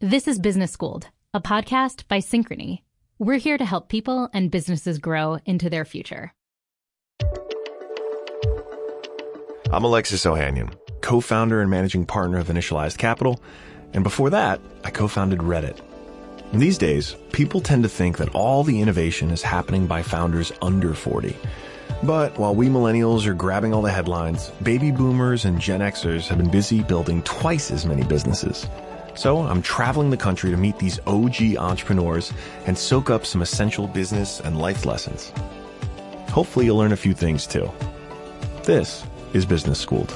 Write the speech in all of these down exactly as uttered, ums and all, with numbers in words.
This is Business Schooled, a podcast by Synchrony. We're here to help people and businesses grow into their future. I'm Alexis Ohanian, co-founder and managing partner of Initialized Capital, and before that, I co-founded Reddit. And these days, people tend to think that all the innovation is happening by founders under forty. But while we millennials are grabbing all the headlines, baby boomers and Gen Xers have been busy building twice as many businesses. So I'm traveling the country to meet these O G entrepreneurs and soak up some essential business and life lessons. Hopefully you'll learn a few things too. This is Business Schooled.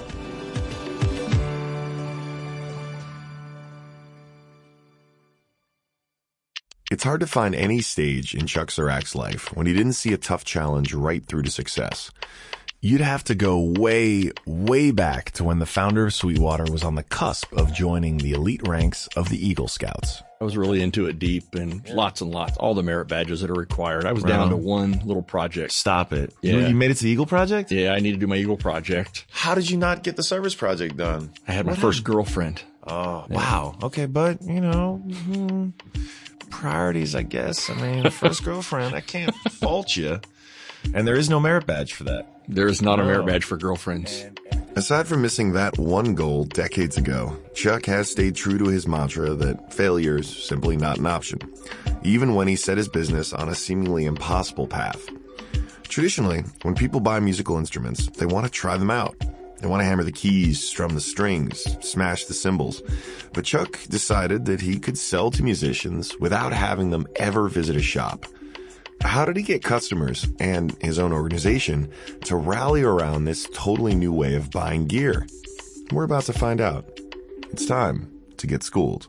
It's hard to find any stage in Chuck Zirak's life when he didn't see a tough challenge right through to success. You'd have to go way, way back to when the founder of Sweetwater was on the cusp of joining the elite ranks of the Eagle Scouts. I was really into it deep and lots and lots, all the merit badges that are required. I was down to one little project. Stop it. Yeah. You, you made it to the Eagle Project? Yeah, I need to do my Eagle Project. How did you not get the service project done? I had my What first happened? girlfriend. Oh, wow. Okay, but, you know, hmm, priorities, I guess. I mean, first girlfriend, I can't fault you. And there is no merit badge for that. There is not a No. merit badge for girlfriends. Aside from missing that one goal decades ago, Chuck has stayed true to his mantra that failure is simply not an option, even when he set his business on a seemingly impossible path. Traditionally, when people buy musical instruments, they want to try them out. They want to hammer the keys, strum the strings, smash the cymbals. But Chuck decided that he could sell to musicians without having them ever visit a shop. How did he get customers and his own organization to rally around this totally new way of buying gear? We're about to find out. It's time to get schooled.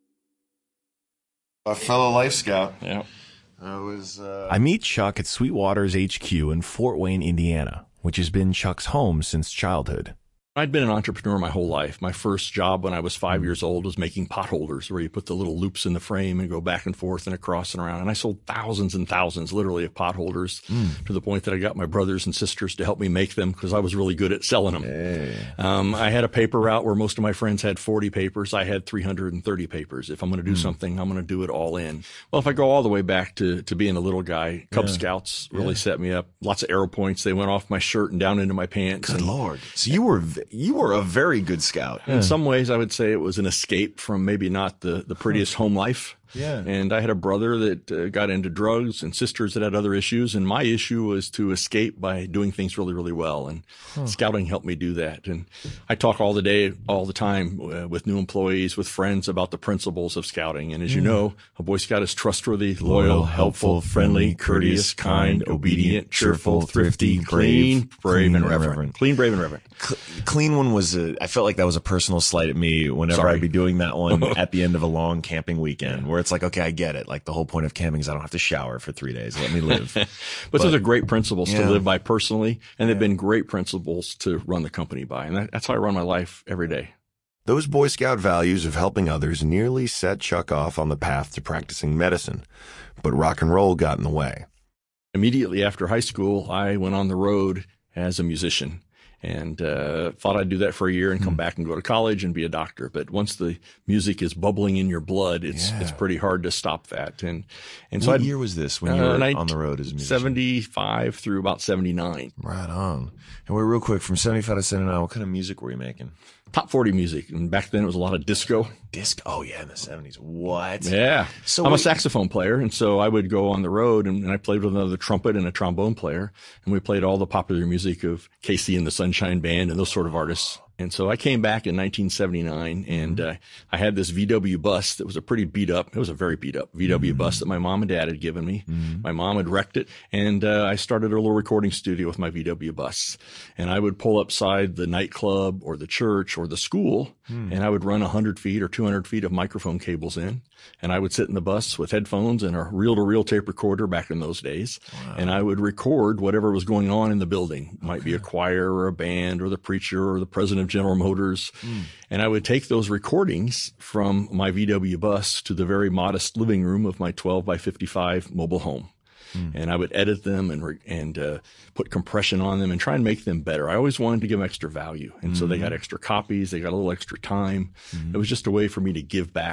A fellow Life Scout. Yeah. I was, uh... I meet Chuck at Sweetwater's H Q in Fort Wayne, Indiana, which has been Chuck's home since childhood. I'd been an entrepreneur my whole life. My first job when I was five years old was making pot holders, where you put the little loops in the frame and go back and forth and across and around. And I sold thousands and thousands, literally, of pot holders mm. to the point that I got my brothers and sisters to help me make them because I was really good at selling them. Hey. Um, I had a paper route where most of my friends had forty papers. I had three hundred thirty papers. If I'm going to do mm. something, I'm going to do it all in. Well, if I go all the way back to, to being a little guy, Cub yeah. Scouts really yeah. set me up. Lots of arrow points. They went off my shirt and down into my pants. Good and, Lord. So you were you were a very very good scout. In some ways, I would say it was an escape from maybe not the, the prettiest home life. Yeah. And I had a brother that uh, got into drugs and sisters that had other issues. And my issue was to escape by doing things really, really well. And huh. scouting helped me do that. And I talk all the day, all the time uh, with new employees, with friends about the principles of scouting. And as mm. you know, a Boy Scout is trustworthy, loyal, helpful, friendly, courteous, kind, obedient, cheerful, thrifty, clean, brave, and reverent. Clean, brave, and reverent. Clean one was a, I felt like that was a personal slight at me whenever Sorry. I'd be doing that one at the end of a long camping weekend where it's like, okay, I get it. Like the whole point of camping is I don't have to shower for three days. Let me live. but, but those are great principles yeah. to live by personally. And they've yeah. been great principles to run the company by. And that, that's how I run my life every day. Those Boy Scout values of helping others nearly set Chuck off on the path to practicing medicine, but rock and roll got in the way. Immediately after high school, I went on the road as a musician. And uh thought I'd do that for a year and come mm. back and go to college and be a doctor. But once the music is bubbling in your blood, it's yeah. it's pretty hard to stop that. And and so what I'd, year was this when you uh, were I, on the road as a musician? seventy-five through about seventy-nine. Right on. And we're real quick, from seventy-five to seventy-nine, what kind of music were you making? Top forty music. And back then it was a lot of disco. Disco? Oh, yeah, in the seventies. What? Yeah. So I'm wait, a saxophone player, and so I would go on the road, and, and I played with another trumpet and a trombone player, and we played all the popular music of Casey and the Sunshine Band and those sort of artists. And so I came back in nineteen seventy-nine, and uh, I had this V W bus that was a pretty beat up. It was a very beat up V W mm-hmm. bus that my mom and dad had given me. Mm-hmm. My mom had wrecked it, and uh, I started a little recording studio with my V W bus. And I would pull upside the nightclub or the church or the school, mm. and I would run one hundred feet or two hundred feet of microphone cables in. And I would sit in the bus with headphones and a reel-to-reel tape recorder back in those days. Wow. And I would record whatever was going on in the building. It might okay. be a choir or a band or the preacher or the president of General Motors. Mm. And I would take those recordings from my V W bus to the very modest living room of my twelve by fifty-five mobile home. Mm. And I would edit them and re- and uh, put compression on them and try and make them better. I always wanted to give them extra value. And mm. so they got extra copies. They got a little extra time. Mm. It was just a way for me to give back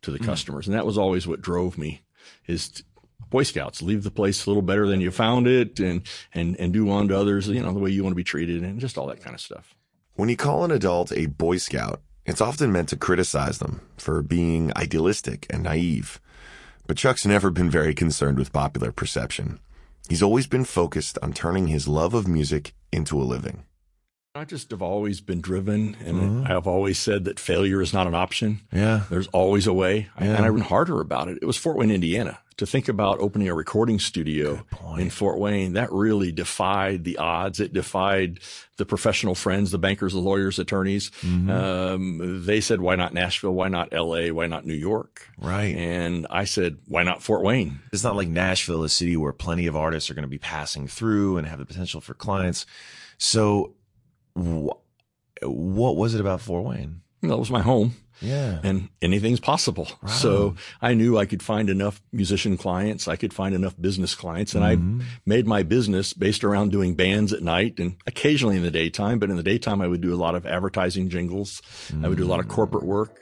to the Mm. customers. And that was always what drove me, is t- Boy Scouts, leave the place a little better than you found it, and, and, and do unto others, you know, the way you want to be treated, and just all that kind of stuff. When you call an adult a Boy Scout, it's often meant to criticize them for being idealistic and naive. But Chuck's never been very concerned with popular perception. He's always been focused on turning his love of music into a living. I just have always been driven, and Mhm. I've always said that failure is not an option. Yeah. There's always a way. Yeah. And I went harder about it. It was Fort Wayne, Indiana. To think about opening a recording studio Good point. in Fort Wayne, that really defied the odds. It defied the professional friends, the bankers, the lawyers, attorneys. Mhm. Um, they said, why not Nashville? Why not L A? Why not New York? Right. And I said, why not Fort Wayne? It's not like Nashville, a city where plenty of artists are going to be passing through and have the potential for clients. So wh- what was it about Fort Wayne? That was my home. Yeah. And anything's possible. Wow. So I knew I could find enough musician clients. I could find enough business clients. And Mhm. I made my business based around doing bands at night and occasionally in the daytime. But in the daytime, I would do a lot of advertising jingles. I would do a lot of corporate work.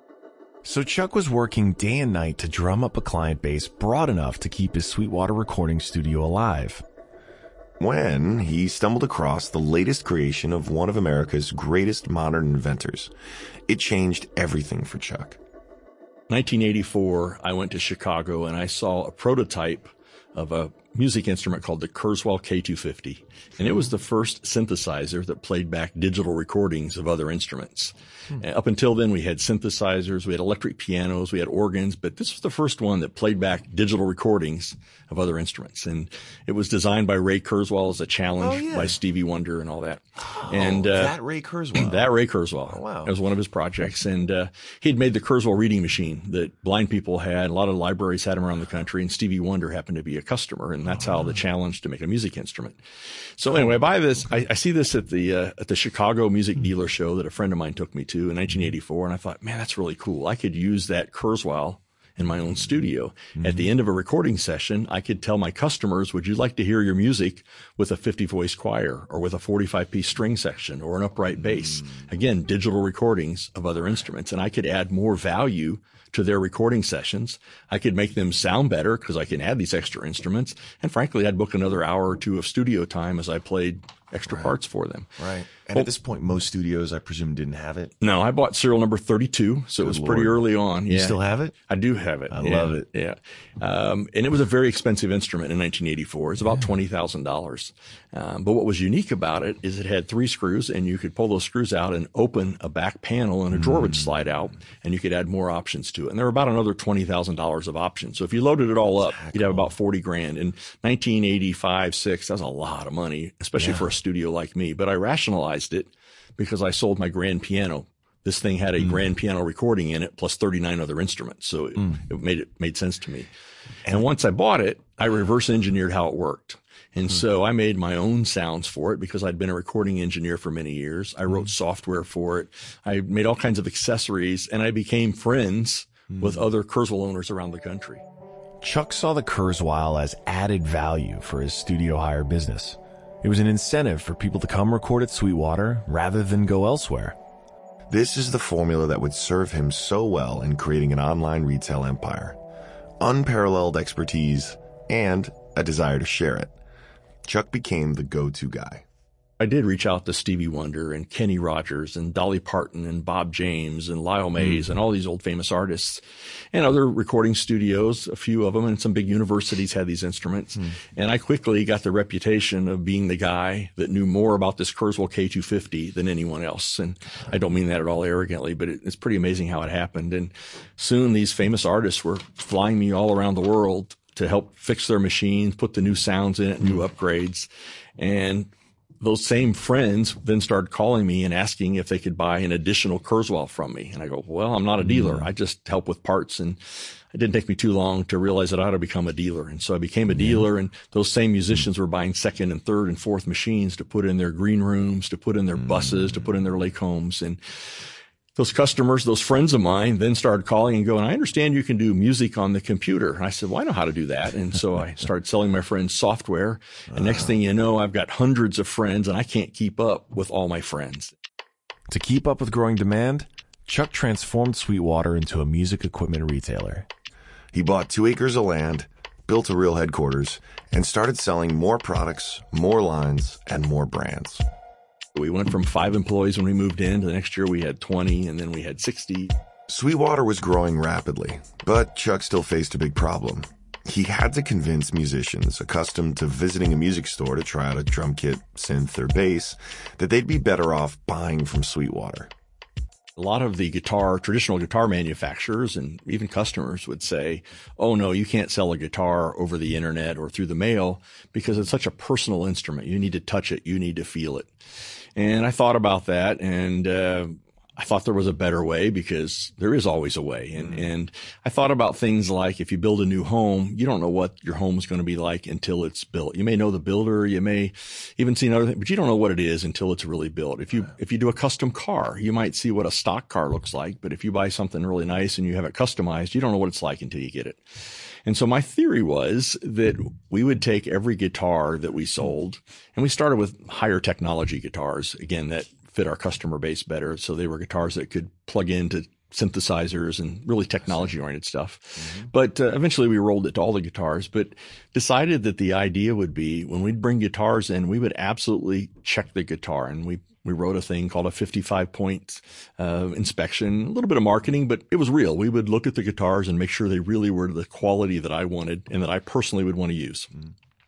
So Chuck was working day and night to drum up a client base broad enough to keep his Sweetwater recording studio alive. When he stumbled across the latest creation of one of America's greatest modern inventors. It changed everything for Chuck. nineteen eighty-four, I went to Chicago and I saw a prototype of a music instrument called the Kurzweil K two fifty. And it was the first synthesizer that played back digital recordings of other instruments. Hmm. Up until then, we had synthesizers, we had electric pianos, we had organs, but this was the first one that played back digital recordings of other instruments. And it was designed by Ray Kurzweil as a challenge Oh, yeah. by Stevie Wonder and all that. Oh, and uh, that Ray Kurzweil. That Ray Kurzweil. Oh, wow. That was one of his projects. And uh, he'd made the Kurzweil reading machine that blind people had. A lot of libraries had them around the country. And Stevie Wonder happened to be a customer. And that's how the challenge to make a music instrument. So anyway, I buy this. I, I see this at the uh, at the Chicago Music Dealer Show that a friend of mine took me to in nineteen eighty-four. And I thought, man, that's really cool. I could use that Kurzweil in my own studio. Mm-hmm. At the end of a recording session, I could tell my customers, would you like to hear your music with a fifty voice choir or with a forty-five piece string section or an upright bass? Mm-hmm. Again, digital recordings of other instruments. And I could add more value to their recording sessions. I could make them sound better because I can add these extra instruments. And frankly, I'd book another hour or two of studio time as I played extra right. parts for them. Right. And well, at this point, most studios, I presume, didn't have it. No, I bought serial number thirty-two. So Good it was Lord. pretty early on. You yeah. still have it? I do have it. I yeah. love it. Yeah. Um, and it was a very expensive instrument in nineteen eighty-four. It's about yeah. twenty thousand dollars. Um, but what was unique about it is it had three screws and you could pull those screws out and open a back panel and a drawer mm. would slide out and you could add more options to it. And there were about another twenty thousand dollars of options. So if you loaded it all up, you'd have about forty grand. In nineteen eighty-five, six, that was a lot of money, especially yeah. for a studio like me. But I rationalized it because I sold my grand piano. This thing had a mm. grand piano recording in it plus thirty-nine other instruments. So it, mm. it made it made sense to me. And once I bought it, I reverse engineered how it worked. And mm. so I made my own sounds for it because I'd been a recording engineer for many years. I wrote mm. software for it. I made all kinds of accessories and I became friends mm. with other Kurzweil owners around the country. Chuck saw the Kurzweil as added value for his studio hire business. It was an incentive for people to come record at Sweetwater rather than go elsewhere. This is the formula that would serve him so well in creating an online retail empire. Unparalleled expertise and a desire to share it. Chuck became the go-to guy. I did reach out to Stevie Wonder and Kenny Rogers and Dolly Parton and Bob James and Lyle Mays mm. and all these old famous artists and other recording studios, a few of them, and some big universities had these instruments. Mm. And I quickly got the reputation of being the guy that knew more about this Kurzweil K two fifty than anyone else. And I don't mean that at all arrogantly, but it, it's pretty amazing how it happened. And soon these famous artists were flying me all around the world to help fix their machines, put the new sounds in it, new mm. upgrades. And those same friends then started calling me and asking if they could buy an additional Kurzweil from me. And I go, well, I'm not a dealer. I just help with parts. And it didn't take me too long to realize that I ought to become a dealer. And so I became a dealer, and those same musicians were buying second and third and fourth machines to put in their green rooms, to put in their buses, to put in their lake homes. And those customers, those friends of mine, then started calling and going, I understand you can do music on the computer. And I said, well, I know how to do that. And so I started selling my friends software. And uh, next thing you know, I've got hundreds of friends and I can't keep up with all my friends. To keep up with growing demand, Chuck transformed Sweetwater into a music equipment retailer. He bought two acres of land, built a real headquarters, and started selling more products, more lines, and more brands. We went from five employees when we moved in to the next year we had twenty, and then we had sixty. Sweetwater was growing rapidly, but Chuck still faced a big problem. He had to convince musicians accustomed to visiting a music store to try out a drum kit, synth, or bass that they'd be better off buying from Sweetwater. A lot of the guitar, traditional guitar manufacturers and even customers would say, oh no, you can't sell a guitar over the internet or through the mail because it's such a personal instrument. You need to touch it. You need to feel it. And I thought about that, and uh, I thought there was a better way, because there is always a way. And, mm-hmm. and I thought about things like, if you build a new home, you don't know what your home is going to be like until it's built. You may know the builder, you may even see another thing, but you don't know what it is until it's really built. If you, if you do a custom car, you might see what a stock car looks like, but if you buy something really nice and you have it customized, you don't know what it's like until you get it. And so my theory was that we would take every guitar that we sold, and we started with higher technology guitars, again, that fit our customer base better. So they were guitars that could plug into synthesizers and really technology oriented stuff. Mm-hmm. But uh, eventually we rolled it to all the guitars, but decided that the idea would be, when we'd bring guitars in, we would absolutely check the guitar. And we We wrote a thing called a fifty-five point uh, inspection, a little bit of marketing, but it was real. We would look at the guitars and make sure they really were the quality that I wanted and that I personally would want to use. Mm.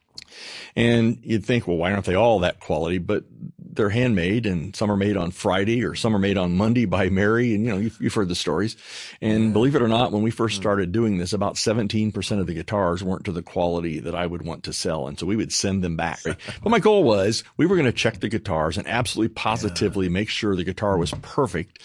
And you'd think, well, why aren't they all that quality? But they're handmade, and some are made on Friday or some are made on Monday by Mary. And, you know, you've, you've heard the stories. And yeah. believe it or not, when we first started doing this, about seventeen percent of the guitars weren't to the quality that I would want to sell. And so we would send them back. But my goal was, we were going to check the guitars and absolutely positively yeah. make sure the guitar was perfect.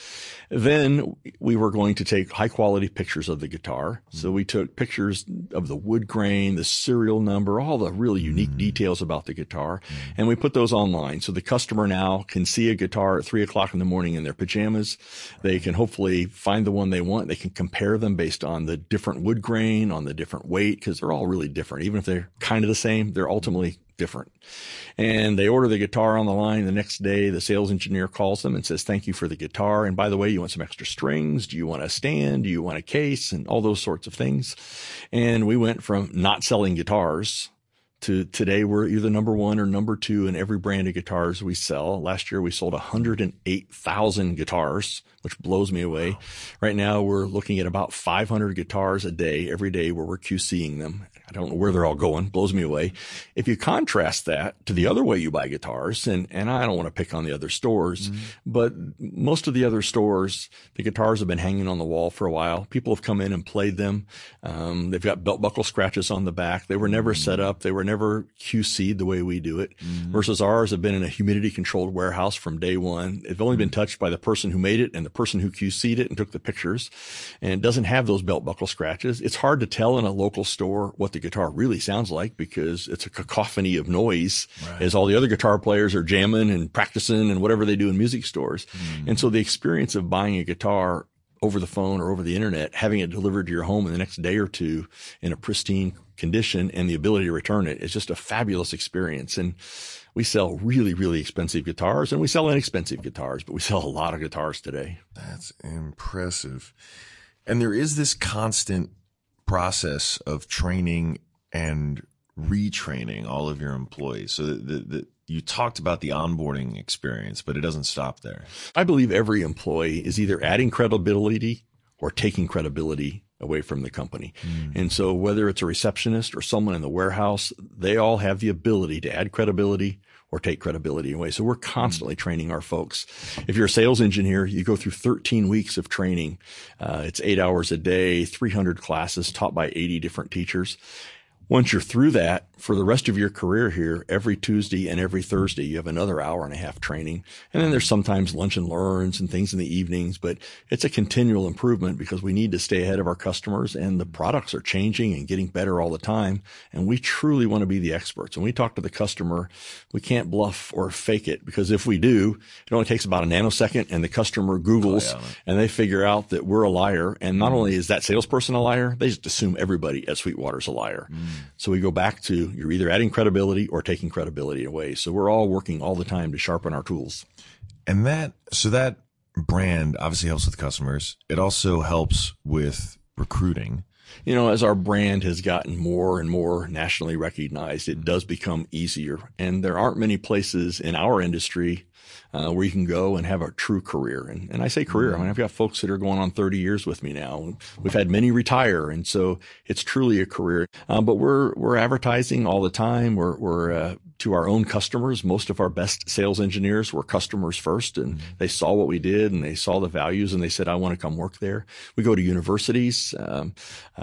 Then we were going to take high quality pictures of the guitar. So we took pictures of the wood grain, the serial number, all the really unique mm-hmm. details about the guitar. Mm-hmm. And we put those online. So the customer now can see a guitar at three o'clock in the morning in their pajamas. They can hopefully find the one they want. They can compare them based on the different wood grain, on the different weight, because they're all really different. Even if they're kind of the same, they're ultimately different. And they order the guitar on the line. The next day, the sales engineer calls them and says, thank you for the guitar. And by the way, you want some extra strings? Do you want a stand? Do you want a case? And all those sorts of things. And we went from not selling guitars to today we're either number one or number two in every brand of guitars we sell. Last year we sold one hundred eight thousand guitars, which blows me away. Wow. Right now we're looking at about five hundred guitars a day, every day, where we're QCing them. I don't know where they're all going. Blows me away. If you contrast that to the other way you buy guitars, and, and I don't want to pick on the other stores, mm-hmm. but most of the other stores, the guitars have been hanging on the wall for a while. People have come in and played them. Um, they've got belt buckle scratches on the back. They were never mm-hmm. set up. They were never Q C'd the way we do it, mm-hmm. versus ours have been in a humidity controlled warehouse from day one. They've only been touched by the person who made it and the person who Q C'd it and took the pictures, and it doesn't have those belt buckle scratches. It's hard to tell in a local store what the guitar really sounds like, because it's a cacophony of noise right. as all the other guitar players are jamming and practicing and whatever they do in music stores. Mm. And so the experience of buying a guitar over the phone or over the internet, having it delivered to your home in the next day or two in a pristine condition, and the ability to return it is just a fabulous experience. And we sell really, really expensive guitars, and we sell inexpensive guitars, but we sell a lot of guitars today. That's impressive. And there is this constant process of training and retraining all of your employees. So that the, the, you talked about the onboarding experience, but it doesn't stop there. I believe every employee is either adding credibility or taking credibility away from the company. Mm. And so whether it's a receptionist or someone in the warehouse, they all have the ability to add credibility or take credibility away. So we're constantly training our folks. If you're a sales engineer, you go through thirteen weeks of training. Uh, it's eight hours a day, three hundred classes taught by eighty different teachers. Once you're through that, for the rest of your career here, every Tuesday and every Thursday, you have another hour and a half training. And then there's sometimes lunch and learns and things in the evenings, but it's a continual improvement because we need to stay ahead of our customers, and the products are changing and getting better all the time. And we truly want to be the experts. When we talk to the customer, we can't bluff or fake it, because if we do, it only takes about a nanosecond and the customer Googles oh, yeah, and they figure out that we're a liar. And not only is that salesperson a liar, they just assume everybody at Sweetwater's a liar. Mm. So we go back to, you're either adding credibility or taking credibility away. So we're all working all the time to sharpen our tools. And that, so that brand obviously helps with customers. It also helps with recruiting. You know, as our brand has gotten more and more nationally recognized, it does become easier. And there aren't many places in our industry uh, where you can go and have a true career. And, and I say career, I mean, I've got folks that are going on thirty years with me now. We've had many retire. And so it's truly a career. Um, but we're, we're advertising all the time. We're, we're, uh, to our own customers. Most of our best sales engineers were customers first, and mm-hmm. they saw what we did and they saw the values and they said, I want to come work there. We go to universities, um,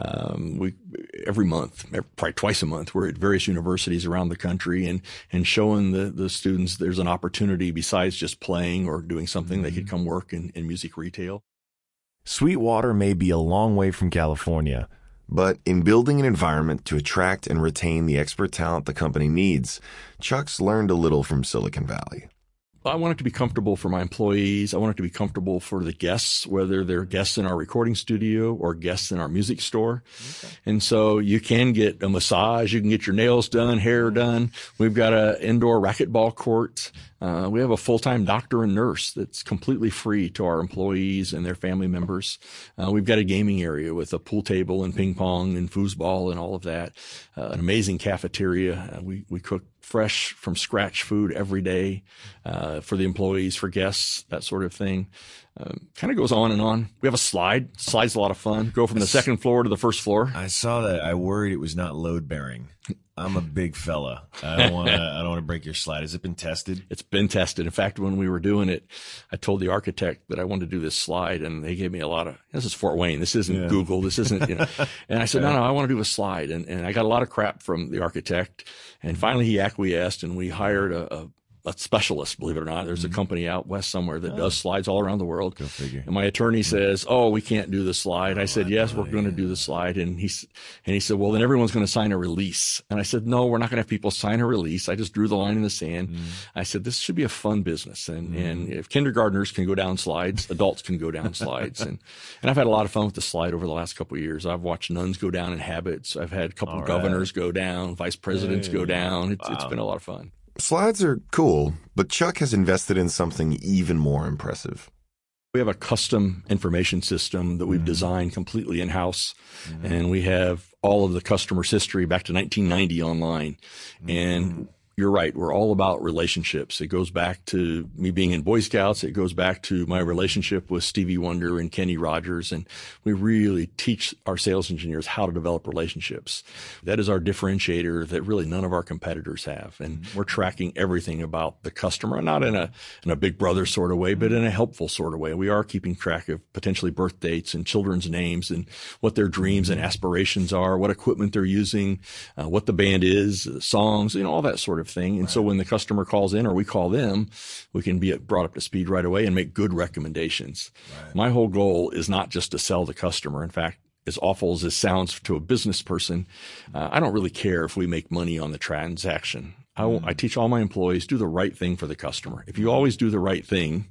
um, we, every month, probably twice a month, we're at various universities around the country and, and showing the, the students there's an opportunity besides just playing or doing something. Mm-hmm. They could come work in, in music retail. Sweetwater may be a long way from California, but in building an environment to attract and retain the expert talent the company needs, Chuck's learned a little from Silicon Valley. I want it to be comfortable for my employees. I want it to be comfortable for the guests, whether they're guests in our recording studio or guests in our music store. Okay. And so you can get a massage. You can get your nails done, hair done. We've got an indoor racquetball court. Uh, we have a full-time doctor and nurse that's completely free to our employees and their family members. Uh, we've got a gaming area with a pool table and ping pong and foosball and all of that. Uh, an amazing cafeteria. Uh, we, we cook fresh from scratch food every day, uh, for the employees, for guests, that sort of thing. Um, kind of goes on and on. We have a slide. Slide's a lot of fun. Go from the second floor to the first floor. I saw that. I worried it was not load bearing. I'm a big fella. I don't want to. I don't want to break your slide. Has it been tested? It's been tested. In fact, when we were doing it, I told the architect that I wanted to do this slide, and they gave me a lot of. This is Fort Wayne. This isn't yeah. Google. This isn't. You know. And I said, no, no, I want to do a slide, and and I got a lot of crap from the architect, and finally he acquiesced, and we hired a. a a specialist, believe it or not. There's mm-hmm. a company out west somewhere that oh. does slides all around the world. Go figure. And my attorney mm-hmm. says, oh, we can't do the slide. Oh, I said, yes, we're yeah. going to do the slide. And he, and he said, well, then everyone's going to sign a release. And I said, no, we're not going to have people sign a release. I just drew the line in the sand. Mm-hmm. I said, this should be a fun business. And, mm-hmm. and if kindergartners can go down slides, adults can go down slides. And, and I've had a lot of fun with the slide over the last couple of years. I've watched nuns go down in habits. I've had a couple all of right. governors go down, vice presidents hey. go down. It's, wow. it's been a lot of fun. Slides are cool, but Chuck has invested in something even more impressive. We have a custom information system that we've mm-hmm. designed completely in-house, mm-hmm. and we have all of the customer's history back to nineteen ninety online. Mm-hmm. And you're right. We're all about relationships. It goes back to me being in Boy Scouts. It goes back to my relationship with Stevie Wonder and Kenny Rogers. And we really teach our sales engineers how to develop relationships. That is our differentiator that really none of our competitors have. And we're tracking everything about the customer, not in a, in a big brother sort of way, but in a helpful sort of way. We are keeping track of potentially birth dates and children's names and what their dreams and aspirations are, what equipment they're using, uh, what the band is, the songs, you know, all that sort of thing. And right. so when the customer calls in or we call them, we can be brought up to speed right away and make good recommendations. Right. My whole goal is not just to sell the customer. In fact, as awful as this sounds to a business person, uh, I don't really care if we make money on the transaction. I, mm. I teach all my employees, do the right thing for the customer. If you always do the right thing,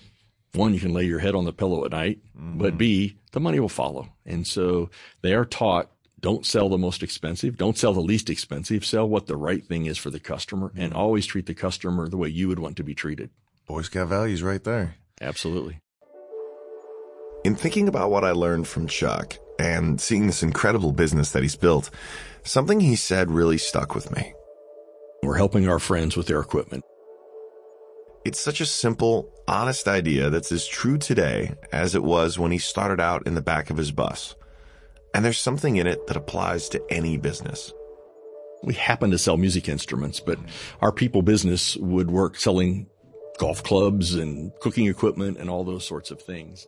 one, you can lay your head on the pillow at night, mm. but B, the money will follow. And so they are taught, don't sell the most expensive. Don't sell the least expensive. Sell what the right thing is for the customer, mm. and always treat the customer the way you would want to be treated. Boy Scout values right there. Absolutely. In thinking about what I learned from Chuck and seeing this incredible business that he's built, something he said really stuck with me. We're helping our friends with their equipment. It's such a simple, honest idea that's as true today as it was when he started out in the back of his bus. And there's something in it that applies to any business. We happen to sell music instruments, but our people business would work selling golf clubs and cooking equipment and all those sorts of things.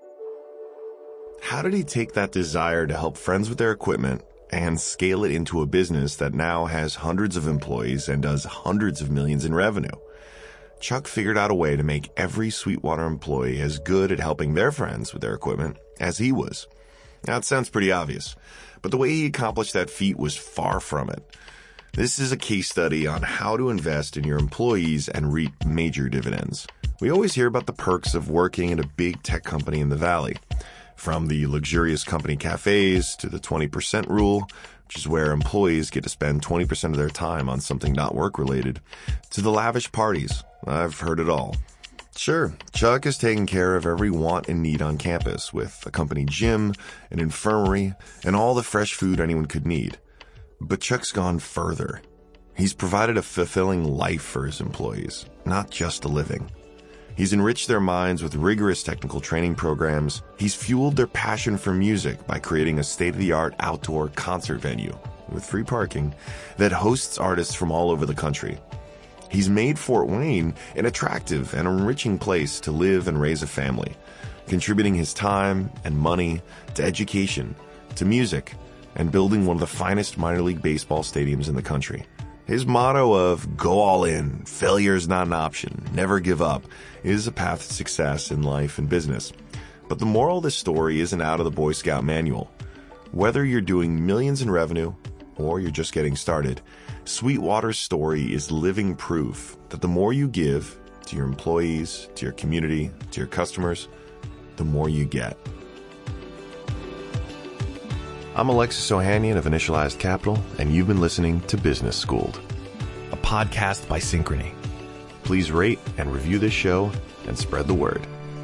How did he take that desire to help friends with their equipment and scale it into a business that now has hundreds of employees and does hundreds of millions in revenue? Chuck figured out a way to make every Sweetwater employee as good at helping their friends with their equipment as he was. Now, it sounds pretty obvious, but the way he accomplished that feat was far from it. This is a case study on how to invest in your employees and reap major dividends. We always hear about the perks of working at a big tech company in the Valley, from the luxurious company cafes to the twenty percent rule, which is where employees get to spend twenty percent of their time on something not work-related, to the lavish parties. I've heard it all. Sure, Chuck has taken care of every want and need on campus with a company gym, an infirmary, and all the fresh food anyone could need. But Chuck's gone further. He's provided a fulfilling life for his employees, not just a living. He's enriched their minds with rigorous technical training programs. He's fueled their passion for music by creating a state-of-the-art outdoor concert venue with free parking that hosts artists from all over the country. He's made Fort Wayne an attractive and enriching place to live and raise a family, contributing his time and money to education, to music, and building one of the finest minor league baseball stadiums in the country. His motto of go all in, failure's not an option, never give up, is a path to success in life and business. But the moral of this story isn't out of the Boy Scout manual. Whether you're doing millions in revenue or you're just getting started, Sweetwater's story is living proof that the more you give to your employees, to your community, to your customers, the more you get. I'm Alexis Ohanian of Initialized Capital, and you've been listening to Business Schooled, a podcast by Synchrony. Please rate and review this show and spread the word.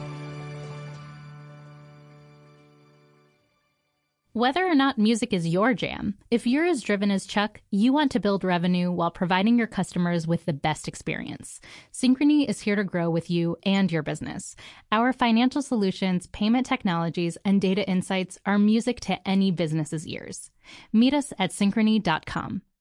Whether or not music is your jam, if you're as driven as Chuck, you want to build revenue while providing your customers with the best experience. Synchrony is here to grow with you and your business. Our financial solutions, payment technologies, and data insights are music to any business's ears. Meet us at synchrony dot com.